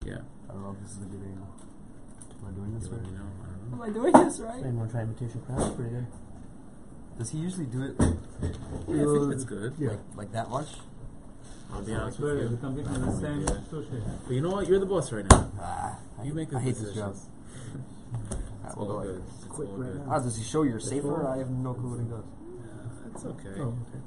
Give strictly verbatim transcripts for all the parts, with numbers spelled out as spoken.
Yeah. I don't know if this is a good angle. Am I doing this You right? let me know. I don't know. Am I doing this right? And one try imitation crowd, pretty good. Does he usually do it Yeah, I think that's good. Yeah. like, like that much? I'll be honest Where with you you. come I from don't the know, same yeah. sushi. But you know what? You're the boss right now. Ah, You make the I hate this job. decisions. Alright, It's we'll all go good. like It's Quick all right good. now. Ah, does he show you're It's safer? full. I have no clue what he does. Yeah, it's okay. Oh, okay.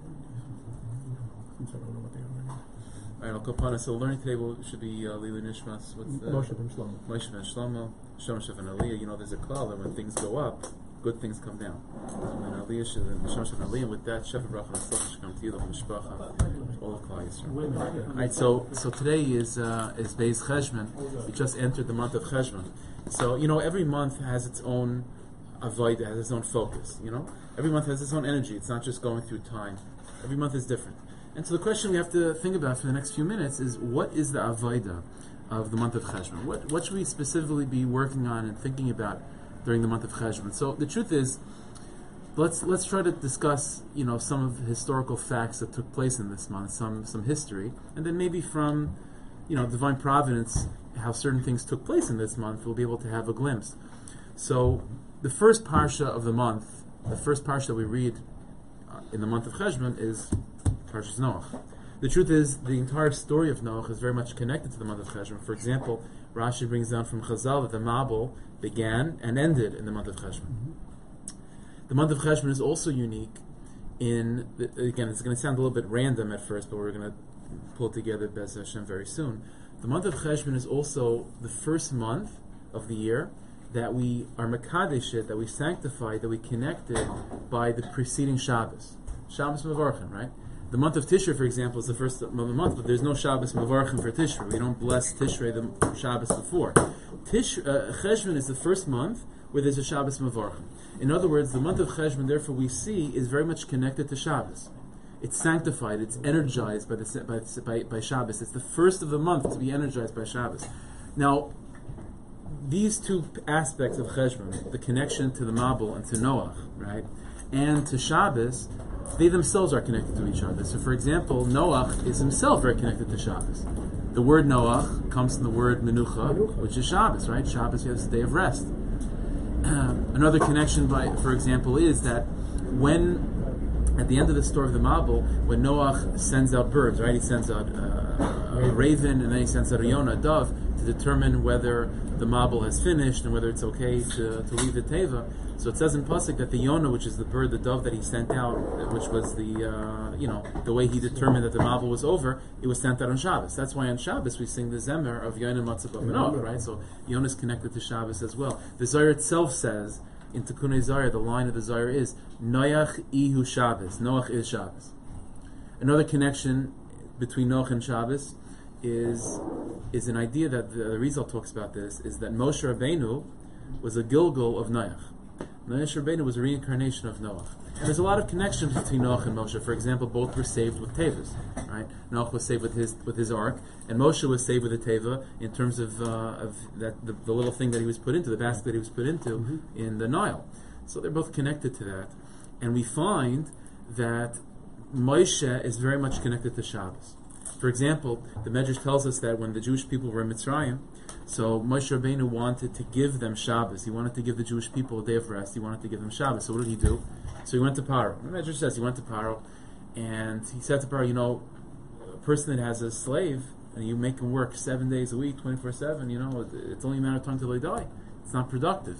Since I don't know what they are right now. All right, I'll go upon it. So the learning table should be uh, Lili Nishmas. What's the Moshe ben Shlomo. Moshe ben Shlomo, Shem Shef and Aliyah. You know, there's a klal that when things go up, good things come down. And Aliyah should, and Shem Shef and Aliyah, with that, Shef Bracha and Atzlacha should come to you, the whole mishpacha, all of Klal Yisrael. All right, so so today is uh, is Beis Cheshvan. We just entered the month of Cheshvan. So you know, every month has its own avodah, has its own focus. You know, every month has its own energy. It's not just going through time. Every month is different. And so the question we have to think about for the next few minutes is, what is the avodah of the month of Cheshvan? What what should we specifically be working on and thinking about during the month of Cheshvan? So the truth is, let's let's try to discuss, you know, some of the historical facts that took place in this month, some some history, and then maybe from, you know, divine providence, how certain things took place in this month, we'll be able to have a glimpse. So the first parsha of the month, the first parsha that we read uh, in the month of Cheshvan is Parshas Noach. The truth is, the entire story of Noach is very much connected to the month of Cheshvan. For example, Rashi brings down from Chazal that the Mabul began and ended in the month of Cheshvan. Mm-hmm. The month of Cheshvan is also unique in, the, again, it's going to sound a little bit random at first, but we're going to pull it together, Bez Hashem, very soon. The month of Cheshvan is also the first month of the year that we are Mekadesh, that we sanctify, that we connected by the preceding Shabbos. Shabbos Mevarchin, right? The month of Tishrei, for example, is the first of the month, but there's no Shabbos Mevarchim for Tishrei. We don't bless Tishrei the Shabbos before. Tish, uh, Cheshvan is the first month where there's a Shabbos Mevarchim. In other words, the month of Cheshvan, therefore, we see is very much connected to Shabbos. It's sanctified, it's energized by, the, by, by, by Shabbos. It's the first of the month to be energized by Shabbos. Now, these two aspects of Cheshvan, the connection to the Mabul and to Noach, right, and to Shabbos, they themselves are connected to each other. So, for example, Noach is himself very connected to Shabbos. The word Noach comes from the word Menucha, Menucha. which is Shabbos, right? Shabbos is the day of rest. Um, another connection, by, for example, is that when, at the end of the story of the Mabul, when Noach sends out birds, right? He sends out uh, a raven, and then he sends out a yonah, a dove, to determine whether the Mabul has finished and whether it's okay to, to leave the Teva. So it says in Pasuk that the Yonah, which is the bird, the dove that he sent out, which was the, uh, you know, the way he determined that the Mabul was over, it was sent out on Shabbos. That's why on Shabbos we sing the Zemer of Yonah Matzah B'Manoach, right? So Yonah is connected to Shabbos as well. The Zohar itself says, in Tikkun Zohar, the line of the Zohar is, Noach Ihu Shabbos. Noach is Shabbos. Another connection between Noach and Shabbos is is an idea that the, the Rizal talks about this, is that Moshe Rabbeinu was a Gilgul of Noach. Moshe Rabbeinu was a reincarnation of Noach. And there's a lot of connections between Noach and Moshe. For example, both were saved with Tevas, right? Noach was saved with his with his ark, and Moshe was saved with a Teva in terms of uh, of that the, the little thing that he was put into, the basket that he was put into mm-hmm. in the Nile. So they're both connected to that. And we find that Moshe is very much connected to Shabbos. For example, the Medrash tells us that when the Jewish people were in Mitzrayim, so Moshe Rabbeinu wanted to give them Shabbos. He wanted to give the Jewish people a day of rest. He wanted to give them Shabbos. So what did he do? So he went to Paro. The Medrash says he went to Paro, and he said to Paro, you know, a person that has a slave, and you make him work seven days a week, twenty-four seven, you know, it's only a matter of time till they die. It's not productive.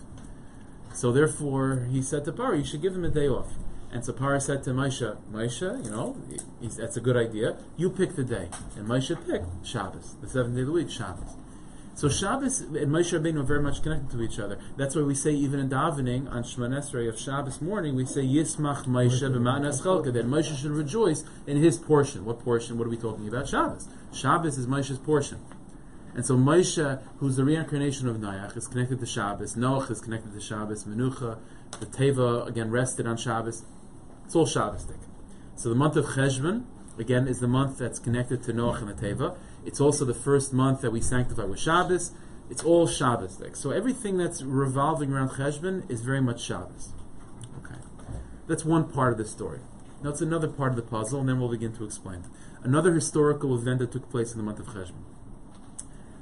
So therefore, he said to Paro, you should give him a day off. And so Paro said to Moshe, Moshe, you know, he's, that's a good idea. You pick the day. And Moshe picked Shabbos, the seventh day of the week, Shabbos. So Shabbos and Moshe Rabbeinu are very much connected to each other. That's why we say, even in davening on Shemon Esrei of Shabbos morning, we say Yismach Moshe b'ma'anas chelka, that Moshe should rejoice in his portion. What portion? What are we talking about? Shabbos. Shabbos is Moshe's portion. And so Moshe, who's the reincarnation of Noach, is connected to Shabbos. Noach is connected to Shabbos. Menucha, the Teva, again, rested on Shabbos. It's all Shabbos-dik. So the month of Cheshvan, again, is the month that's connected to Noach and the Teva. It's also the first month that we sanctify with Shabbos. It's all Shabbos-dik. So everything that's revolving around Cheshvan is very much Shabbos. Okay. That's one part of the story. Now it's another part of the puzzle, and then we'll begin to explain. Another historical event that took place in the month of Cheshvan.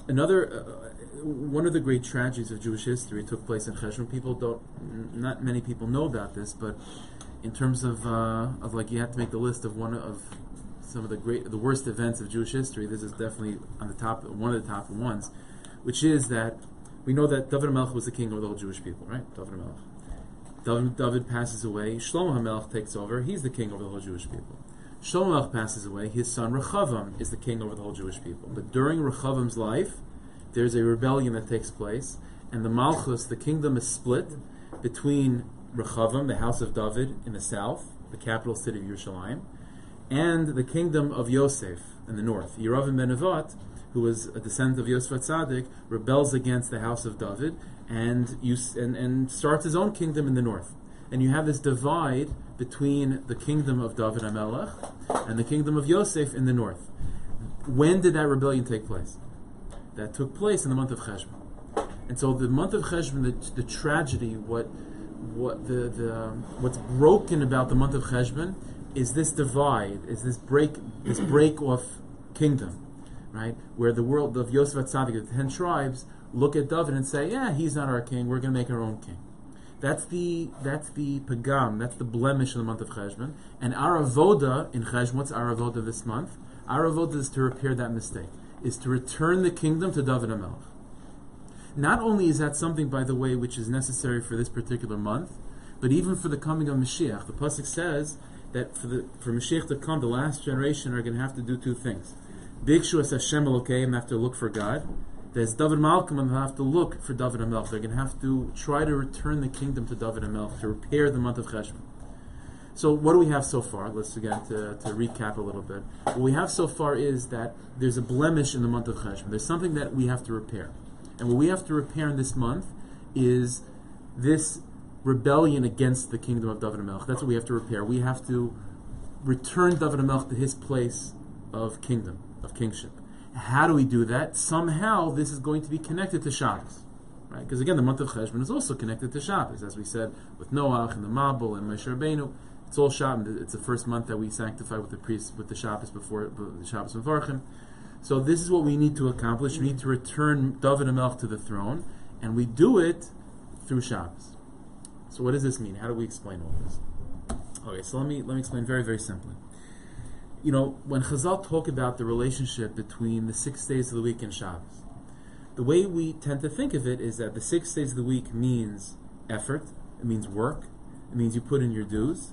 another, uh, one of the great tragedies of Jewish history took place in Cheshvan. People don't, n- not many people know about this, but in terms of, uh, of like you have to make the list of one of some of the great, the worst events of Jewish history, this is definitely on the top, one of the top ones, which is that we know that David HaMelech was the king of the whole Jewish people, right? David HaMelech. David, David passes away. Shlomo HaMelech takes over. He's the king over the whole Jewish people. Shlomo HaMelech passes away. His son Rechavam is the king over the whole Jewish people. But during Rechavam's life, there's a rebellion that takes place, and the Malchus, the kingdom, is split between Rechavam, the house of David in the south, the capital city of Yerushalayim, and the kingdom of Yosef in the north. Yeravim ben Nevat, who was a descendant of Yosef Tzaddik, rebels against the house of David and, use, and and starts his own kingdom in the north. And you have this divide between the kingdom of David HaMelech and the kingdom of Yosef in the north. When did that rebellion take place? That took place in the month of Cheshvan. And so the month of Cheshvan, the, the tragedy, what what the, the what's broken about the month of Cheshvan is this divide, is this break this break off kingdom. Right, where the world of Yosef Tzaddik, the ten tribes, look at David and say, "Yeah, he's not our king. We're going to make our own king." That's the that's the pagam. That's the blemish in the month of Cheshvan. And our avoda in Cheshvan, what's our avoda this month? Our avoda is to repair that mistake. Is to return the kingdom to David HaMelech. Not only is that something, by the way, which is necessary for this particular month, but even for the coming of Mashiach. The pasuk says that for the for Mashiach to come, the last generation are going to have to do two things. Bikshu es Hashem Elokeim, have to look for God. There's David Malcolm, and they'll have to look for David HaMelech. They're going to have to try to return the kingdom to David HaMelech, to repair the month of Cheshvan. So what do we have so far? Let's again to, to recap a little bit. What we have so far is that there's a blemish in the month of Cheshvan. There's something that we have to repair. And what we have to repair in this month is this rebellion against the kingdom of David HaMelech. That's what we have to repair. We have to return David HaMelech to his place of kingdom, of kingship. How do we do that? Somehow this is going to be connected to Shabbos. Right? Because again, the month of Cheshvan is also connected to Shabbos, as we said, with Noach and the Mabul and Moshe Rabbeinu. It's all Shabbos. It's the first month that we sanctify with the priests, with the Shabbos before the Shabbos Mevarchim. So this is what we need to accomplish. We need to return David HaMelech to the throne, and we do it through Shabbos. So what does this mean? How do we explain all this? Okay, so let me let me explain very, very simply. You know, when Chazal talk about the relationship between the six days of the week and Shabbos, the way we tend to think of it is that the six days of the week means effort, it means work, it means you put in your dues,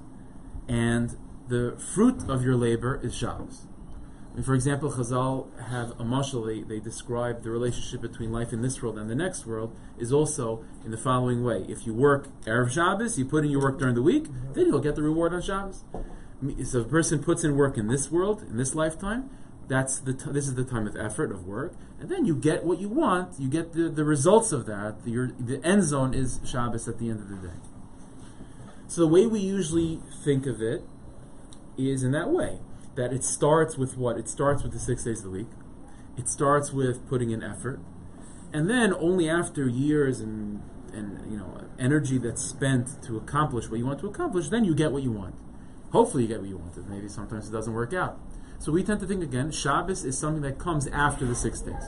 and the fruit of your labor is Shabbos. And for example, Chazal have a mashal, they, they describe the relationship between life in this world and the next world is also in the following way. If you work Erev Shabbos, you put in your work during the week, then you'll get the reward on Shabbos. So if a person puts in work in this world, in this lifetime, that's the t- this is the time of effort, of work, and then you get what you want, you get the, the results of that. The, your, the end zone is Shabbos at the end of the day. So the way we usually think of it is in that way, that it starts with what? It starts with the six days of the week. It starts with putting in effort, and then only after years and and you know energy that's spent to accomplish what you want to accomplish, then you get what you want. Hopefully you get what you wanted. Maybe sometimes it doesn't work out. So we tend to think again, Shabbos is something that comes after the six days.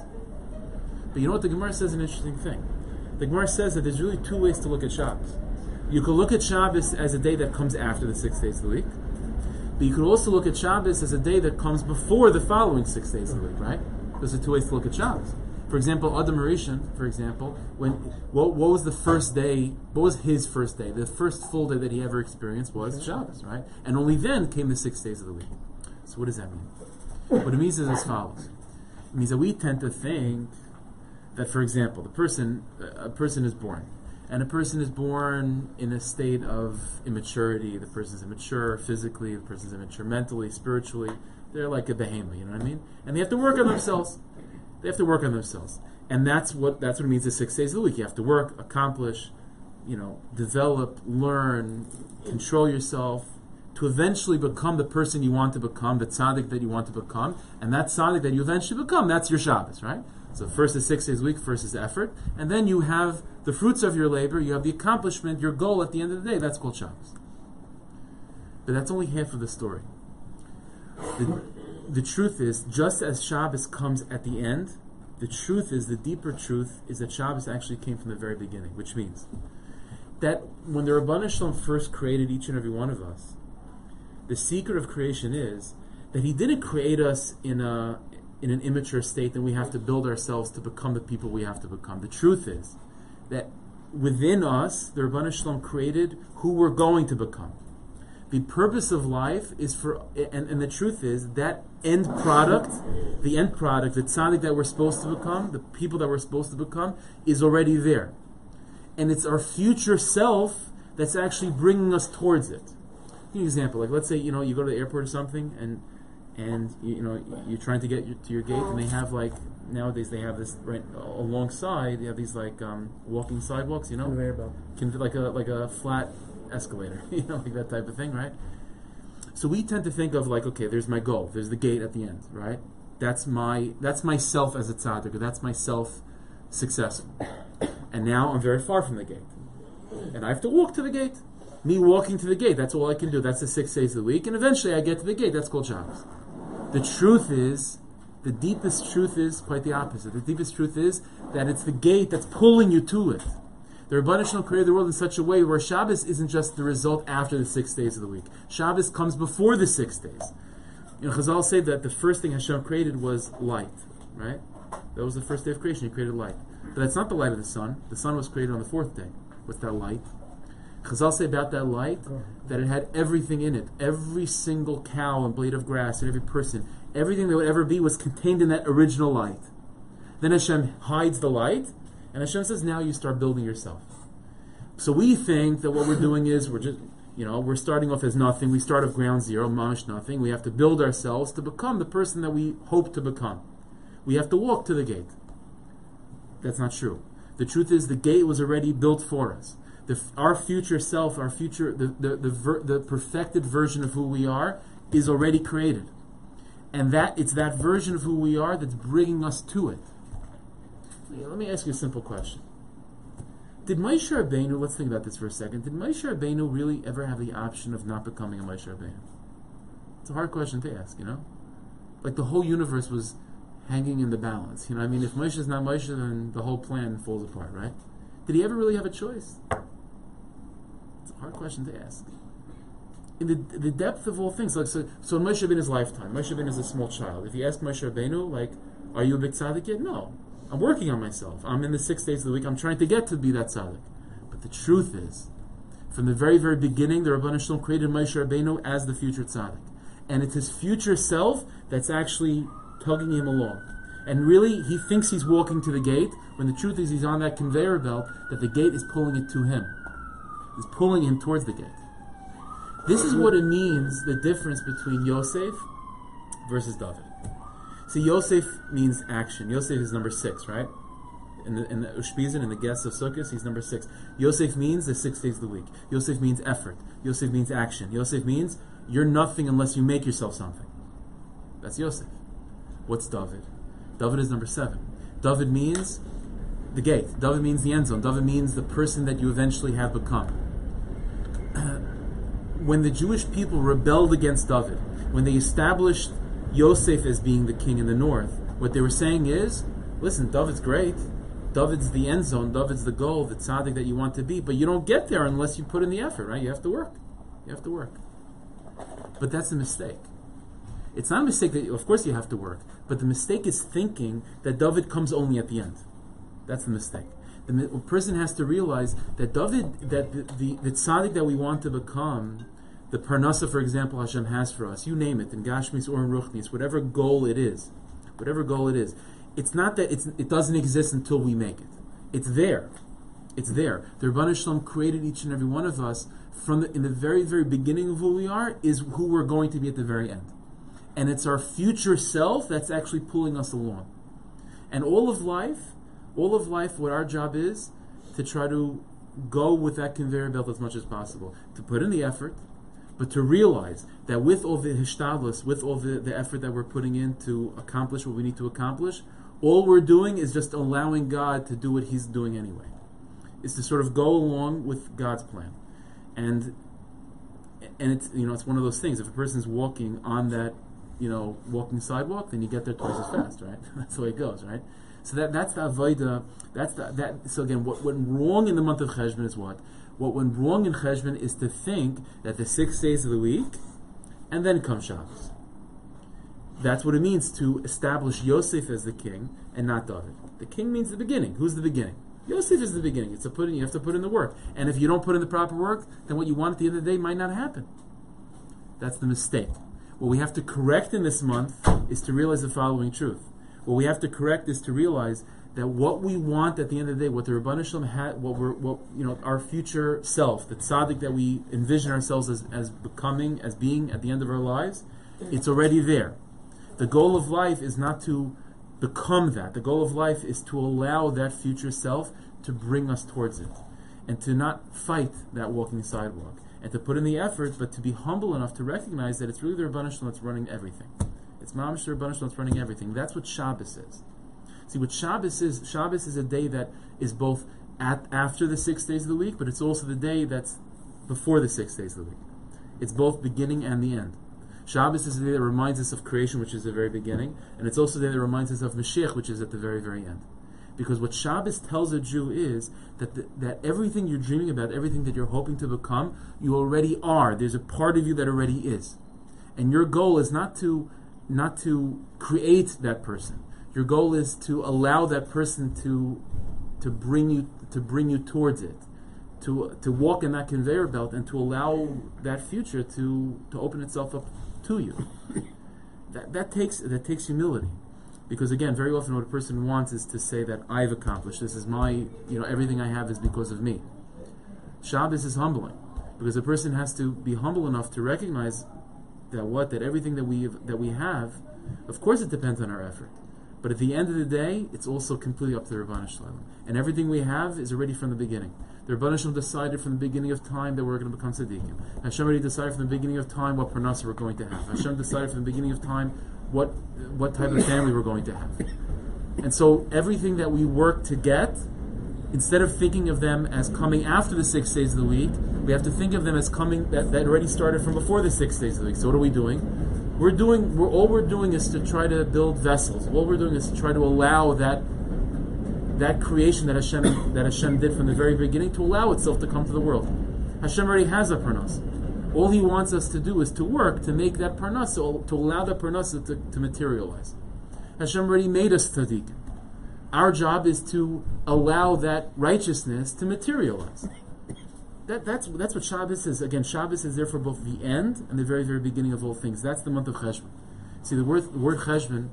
But you know what? The Gemara says an interesting thing. The Gemara says that there's really two ways to look at Shabbos. You could look at Shabbos as a day that comes after the six days of the week. But you could also look at Shabbos as a day that comes before the following six days of the week, right? Those are two ways to look at Shabbos. For example, Adam Rishon, for example, when what, what was the first day, what was his first day? The first full day that he ever experienced was Shabbos, right? And only then came the six days of the week. So what does that mean? What it means is as follows. It means that we tend to think that, for example, the person, a person is born, and a person is born in a state of immaturity. The person's immature physically, the person's immature mentally, spiritually. They're like a behemoth, you know what I mean? And they have to work on themselves. They have to work on themselves. And that's what that's what it means the six days of the week. You have to work, accomplish, you know, develop, learn, control yourself, to eventually become the person you want to become, the tzaddik that you want to become. And that tzaddik that you eventually become, that's your Shabbos, right? So first is six days a week, first is effort. And then you have the fruits of your labor, you have the accomplishment, your goal at the end of the day, that's called Shabbos. But that's only half of the story. The, the truth is, just as Shabbos comes at the end, The truth is, the deeper truth is that Shabbos actually came from the very beginning, which means that when the Rabbanu Shalom first created each and every one of us, the secret of creation is that He didn't create us in a in an immature state, and we have to build ourselves to become the people we have to become. The truth is that within us, the Rabbanu Shalom created who we're going to become. The purpose of life is for, and, and the truth is, that end product, the end product, the tzaddik that we're supposed to become, the people that we're supposed to become, is already there. And it's our future self that's actually bringing us towards it. Give you an example, like let's say, you know, you go to the airport or something, and and you, you know, you're trying to get your, to your gate, and they have like, nowadays they have this, right alongside, they have these like um, walking sidewalks, you know? Conveyor belt. Can, like a like a flat escalator, you know, like that type of thing, right? So we tend to think of like, okay, there's my goal, there's the gate at the end, right? That's my that's myself as a tzaddik, or that's myself successful. And now I'm very far from the gate. And I have to walk to the gate. Me walking to the gate, that's all I can do. That's the six days of the week. And eventually I get to the gate. That's called Shabbos. The truth is, the deepest truth is quite the opposite. The deepest truth is that it's the gate that's pulling you to it. The Rebbeinu Shalom created the world in such a way where Shabbos isn't just the result after the six days of the week. Shabbos comes before the six days. You know, Chazal say that the first thing Hashem created was light, right? That was the first day of creation. He created light. But that's not the light of the sun. The sun was created on the fourth day. What's that light? Chazal say about that light that it had everything in it. Every single cow and blade of grass and every person, everything that would ever be was contained in that original light. Then Hashem hides the light, and Hashem says, now you start building yourself. So we think that what we're doing is we're just, you know, we're starting off as nothing. We start off ground zero, mamish nothing. We have to build ourselves to become the person that we hope to become. We have to walk to the gate. That's not true. The truth is the gate was already built for us. The, our future self, our future, the the the, ver, the perfected version of who we are is already created, and that it's that version of who we are that's bringing us to it. Let me ask you a simple question: Did Moshe Rabbeinu? Let's think about this for a second. Did Moshe Rabbeinu really ever have the option of not becoming a Moshe Rabbeinu? It's a hard question to ask, you know. Like the whole universe was hanging in the balance. You know, I mean, if Moshe is not Moshe, then the whole plan falls apart, right? Did he ever really have a choice? It's a hard question to ask. In the the depth of all things, like so, so in Moshe Rabbeinu's lifetime, Moshe Rabbeinu is a small child. If you ask Moshe Rabbeinu, like, are you a big tzaddik yet? No. I'm working on myself. I'm in the six days of the week. I'm trying to get to be that tzaddik. But the truth is, from the very, very beginning, the Rabbanu Shalom created Moshe Rabbeinu as the future tzaddik. And it's his future self that's actually tugging him along. And really, he thinks he's walking to the gate, when the truth is he's on that conveyor belt, that the gate is pulling it to him. It's pulling him towards the gate. This is what it means, the difference between Yosef versus David. See, Yosef means action. Yosef is number six, right? In the, in the Ushpizin, in the guests of Sukkot, he's number six. Yosef means the six days of the week. Yosef means effort. Yosef means action. Yosef means you're nothing unless you make yourself something. That's Yosef. What's David? David is number seven. David means the gate. David means the end zone. David means the person that you eventually have become. When the Jewish people rebelled against David, when they established Yosef as being the king in the north, what they were saying is, listen, David's great. David's the end zone. David's the goal, the tzaddik that you want to be. But you don't get there unless you put in the effort, right? You have to work. You have to work. But that's a mistake. It's not a mistake that, of course, you have to work. But the mistake is thinking that David comes only at the end. That's the mistake. The person has to realize that David, that the, the, the tzaddik that we want to become, the parnasa, for example, Hashem has for us, you name it, in Gashmis or in Ruchnis, whatever goal it is, whatever goal it is, it's not that it's, it doesn't exist until we make it. It's there. It's there. The Rebbeinu Shalom created each and every one of us from the, in the very, very beginning of who we are, is who we're going to be at the very end. And it's our future self that's actually pulling us along. And all of life, all of life, what our job is, to try to go with that conveyor belt as much as possible. To put in the effort, but to realize that with all the hishtadlus, with all the, the effort that we're putting in to accomplish what we need to accomplish, all we're doing is just allowing God to do what He's doing anyway. It's to sort of go along with God's plan. And and it's, you know, it's one of those things. If a person's walking on that, you know, walking sidewalk, then you get there twice as fast, right? That's the way it goes, right? So that that's the avodah. That's the that. So again, what went wrong in the month of Cheshvan is what? What went wrong in Cheshvan is to think that the six days of the week, and then comes Shabbos. That's what it means to establish Yosef as the king and not David. The king means the beginning. Who's the beginning? Yosef is the beginning. It's a put in. You have to put in the work, and if you don't put in the proper work, then what you want at the end of the day might not happen. That's the mistake. What we have to correct in this month is to realize the following truth. What we have to correct is to realize that what we want at the end of the day, what the Rebbeinu Shalom had, what we're, what you know, our future self, the tzaddik that we envision ourselves as, as becoming, as being at the end of our lives, it's already there. The goal of life is not to become that. The goal of life is to allow that future self to bring us towards it, and to not fight that walking sidewalk, and to put in the effort, but to be humble enough to recognize that it's really the Rebbeinu Shalom that's running everything. It's Mamash the Rebbeinu Shalom that's running everything. That's what Shabbos is. See, what Shabbos is, Shabbos is a day that is both at after the six days of the week, but it's also the day that's before the six days of the week. It's both beginning and the end. Shabbos is the day that reminds us of creation, which is the very beginning, and it's also the day that reminds us of Mashiach, which is at the very, very end. Because what Shabbos tells a Jew is that the, that everything you're dreaming about, everything that you're hoping to become, you already are. There's a part of you that already is. And your goal is not to not to create that person. Your goal is to allow that person to to bring you to bring you towards it, to to walk in that conveyor belt, and to allow that future to, to open itself up to you. That that takes that takes humility, because again, very often what a person wants is to say that I've accomplished. This is my, you know, everything I have is because of me. Shabbos is humbling, because a person has to be humble enough to recognize that what that everything that we that we have, of course, it depends on our effort. But at the end of the day, it's also completely up to the Rebbeinu Shalom. And everything we have is already from the beginning. The Rebbeinu Shalom decided from the beginning of time that we're going to become tzaddikim. Hashem already decided from the beginning of time what parnasa we're going to have. Hashem decided from the beginning of time what what type of family we're going to have. And so everything that we work to get, instead of thinking of them as coming after the six days of the week, we have to think of them as coming that, that already started from before the six days of the week. So what are we doing? We're doing. We're, all we're doing is to try to build vessels. All we're doing is to try to allow that that creation that Hashem that Hashem did from the very beginning to allow itself to come to the world. Hashem already has a parnas. All He wants us to do is to work to make that parnas, to, to allow that parnas to, to materialize. Hashem already made us tzaddikim. Our job is to allow that righteousness to materialize. That, that's that's what Shabbos is. Again, Shabbos is there for both the end and the very, very beginning of all things. That's the month of Cheshvan. See, the word the word Cheshvan,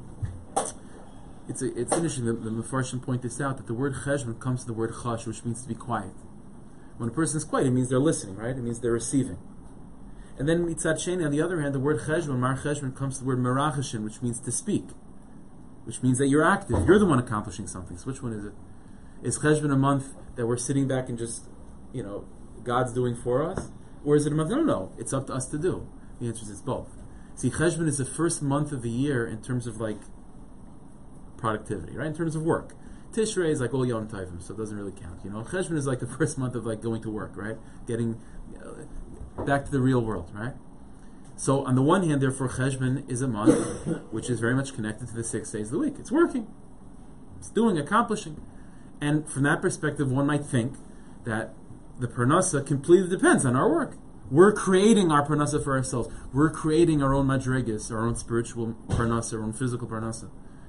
it's a, it's interesting, the, the Mefarshim point this out, that the word Cheshvan comes to the word Chash, which means to be quiet. When a person is quiet, it means they're listening, right? It means they're receiving. And then Mitzad Sheni, on the other hand, the word Cheshvan, Mar Cheshvan, comes to the word Merachashin, which means to speak. Which means that you're active. You're the one accomplishing something. So which one is it? Is Cheshvan a month that we're sitting back and just, you know, God's doing for us? Or is it a month? No, no, no. It's up to us to do. The answer is it's both. See, Cheshvan is the first month of the year in terms of like productivity, right? In terms of work. Tishrei is like all Yom Tovim, so it doesn't really count. You know, Cheshvan is like the first month of like going to work, right? Getting uh, back to the real world, right? So on the one hand, therefore, Cheshvan is a month which is very much connected to the six days of the week. It's working. It's doing, accomplishing. And from that perspective, one might think that the parnasa completely depends on our work. We're creating our parnasa for ourselves. We're creating our own madrigas, our own spiritual parnasa, our own physical parnasa.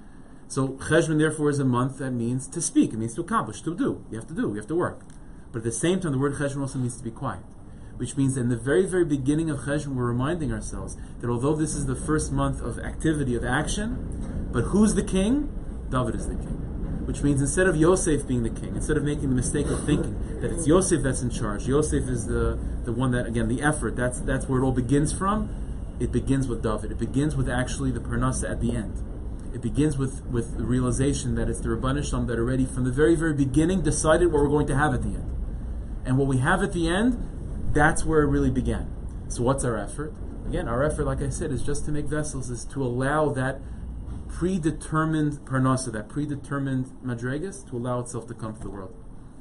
So Cheshvan, therefore, is a month that means to speak. It means to accomplish, to do. You have to do. You have to work. But at the same time, the word Cheshvan also means to be quiet. Which means that in the very, very beginning of Cheshvan, we're reminding ourselves that although this is the first month of activity, of action, but who's the king? David is the king. Which means instead of Yosef being the king, instead of making the mistake of thinking that it's Yosef that's in charge, Yosef is the, the one that, again, the effort, that's that's where it all begins from, it begins with David. It begins with actually the parnasa at the end. It begins with, with the realization that it's the Rebbeinu Shalom that already from the very, very beginning decided what we're going to have at the end. And what we have at the end, that's where it really began. So what's our effort? Again, our effort, like I said, is just to make vessels, is to allow that predetermined parnasa, that predetermined madregas, to allow itself to come to the world.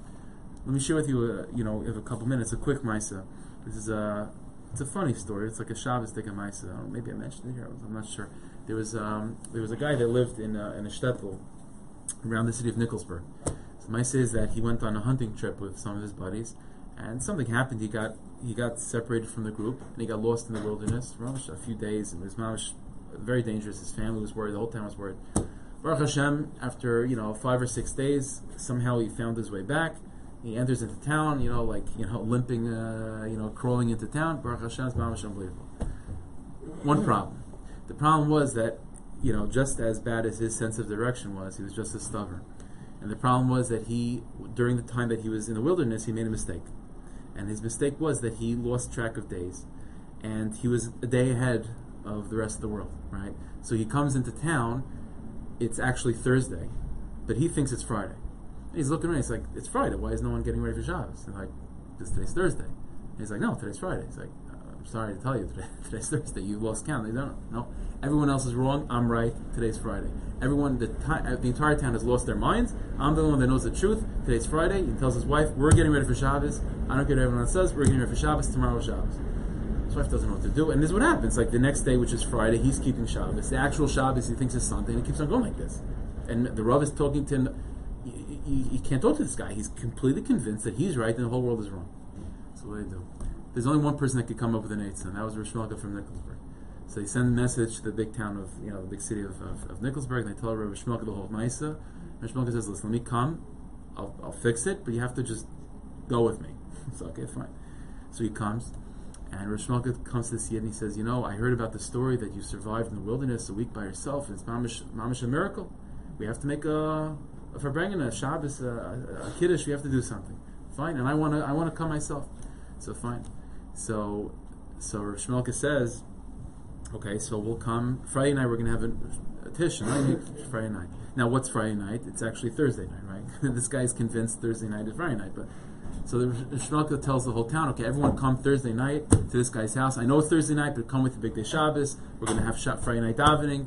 Let me share with you, a, you know, in a couple minutes, a quick maisa. This is a, it's a funny story. It's like a Shabbos Dika maisa. I don't know, maybe I mentioned it here. I'm not sure. There was um, there was a guy that lived in uh, in a shtetl around the city of Nicholsburg. So my say is that he went on a hunting trip with some of his buddies, and something happened. He got he got separated from the group, and he got lost in the wilderness for a few days. And it was mamish, very dangerous. His family was worried. The whole town was worried. Baruch Hashem, after you know five or six days, somehow he found his way back. He enters into town, you know, like you know, limping, uh, you know, crawling into town. Baruch Hashem, is mamish unbelievable. One problem. The problem was that, you know, just as bad as his sense of direction was, he was just as stubborn. And the problem was that he, during the time that he was in the wilderness, he made a mistake. And his mistake was that he lost track of days. And he was a day ahead of the rest of the world, right? So he comes into town, it's actually Thursday, but he thinks it's Friday. And he's looking around, he's like, it's Friday, why is no one getting ready for Shabbos? And like, this today's Thursday. And he's like, no, today's Friday. He's like, I'm sorry to tell you, today, today's Thursday. You lost count. They don't. No, everyone else is wrong. I'm right. Today's Friday. Everyone, the, ti- the entire town has lost their minds. I'm the one that knows the truth. Today's Friday. He tells his wife, "We're getting ready for Shabbos." I don't care what everyone else says. We're getting ready for Shabbos. Tomorrow's Shabbos. His wife doesn't know what to do, and this is what happens. Like the next day, which is Friday, he's keeping Shabbos. The actual Shabbos, he thinks is Sunday, and it keeps on going like this. And the Rav is talking to him. You, you, you can't talk to this guy. He's completely convinced that he's right and the whole world is wrong. So what do they do? There's only one person that could come up with an eitzah, and that was Rosh Melka from Nicholsburg. So they send a message to the big town of, you know, the big city of, of, of Nicholsburg, and they tell Rosh Melka the whole Maisa. Rosh Melka says, listen, let me come, I'll, I'll fix it, but you have to just go with me. So, okay, fine. So he comes, and Rosh Melka comes to the Yid, and he says, you know, I heard about the story that you survived in the wilderness a week by yourself, and it's mamish, mamish a miracle. We have to make a, a Farbrengen, a Shabbos, a, a, a Kiddush, we have to do something. Fine, and I want to I want to come myself. So fine. So, so Rosh Melka says, okay, so we'll come Friday night. We're going to have a, a tish, right? Friday night. Now, what's Friday night? It's actually Thursday night, right? This guy's convinced Thursday night is Friday night, but so the Rosh Melka tells the whole town, okay, everyone come Thursday night to this guy's house. I know it's Thursday night, but come with the big day Shabbos. We're going to have Sh- Friday night davening.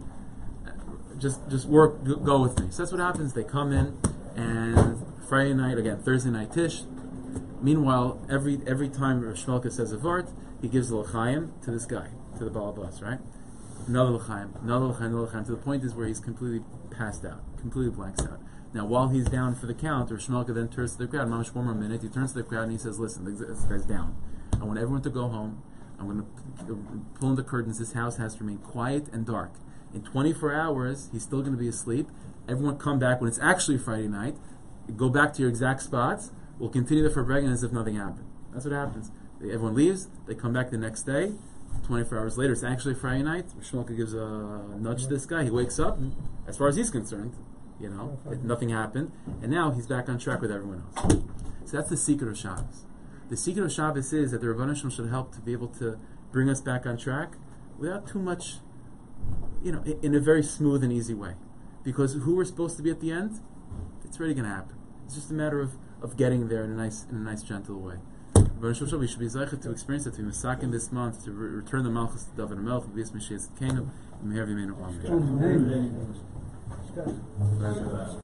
Just, just work, go with me. So that's what happens. They come in, and Friday night again, Thursday night tish. Meanwhile, every every time Rosh Melka says a vart, he gives a l'chaim to this guy, to the balabas, right? Another l'chaim, another l'chaim, another l'chaim, to the point is where he's completely passed out, completely blanks out. Now, while he's down for the count, Rosh Melka then turns to the crowd, mamish one more minute, he turns to the crowd and he says, listen, this guy's down. I want everyone to go home. I'm going to pull in the curtains. This house has to remain quiet and dark. In twenty-four hours, he's still going to be asleep. Everyone come back when it's actually Friday night. Go back to your exact spots. We'll continue the Farbrengen as if nothing happened. That's what happens. They, everyone leaves. They come back the next day. twenty-four hours later, it's actually Friday night. Rosh Melka gives a nudge to this guy. He wakes up. As far as he's concerned, you know, it, nothing happened. And now he's back on track with everyone else. So that's the secret of Shabbos. The secret of Shabbos is that the Rebbeinu Shalom should help to be able to bring us back on track without too much, you know, in, in a very smooth and easy way. Because who we're supposed to be at the end, it's already going to happen. It's just a matter of of getting there in a nice, in a nice, gentle way. We should be zeichet to experience that, to be masakin this month, to re- return the malchus to David HaMelech, and be Mashiach's kingdom, and may have you made it. Amen.